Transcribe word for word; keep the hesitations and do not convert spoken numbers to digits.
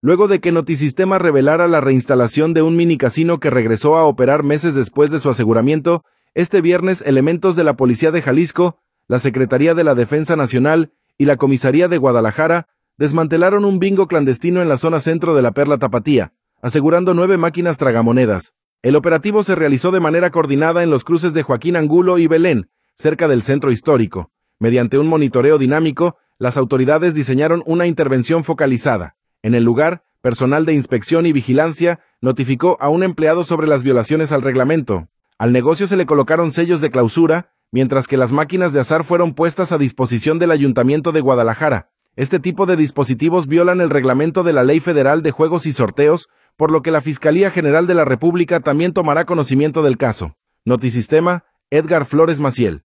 Luego de que Notisistema revelara la reinstalación de un minicasino que regresó a operar meses después de su aseguramiento, este viernes elementos de la Policía de Jalisco, la Secretaría de la Defensa Nacional y la Comisaría de Guadalajara desmantelaron un bingo clandestino en la zona centro de la Perla Tapatía, asegurando nueve máquinas tragamonedas. El operativo se realizó de manera coordinada en los cruces de Joaquín Angulo y Belén, cerca del centro histórico. Mediante un monitoreo dinámico, las autoridades diseñaron una intervención focalizada. En el lugar, personal de inspección y vigilancia notificó a un empleado sobre las violaciones al reglamento. Al negocio se le colocaron sellos de clausura, mientras que las máquinas de azar fueron puestas a disposición del Ayuntamiento de Guadalajara. Este tipo de dispositivos violan el reglamento de la Ley Federal de Juegos y Sorteos, por lo que la Fiscalía General de la República también tomará conocimiento del caso. Notisistema, Edgar Flores Maciel.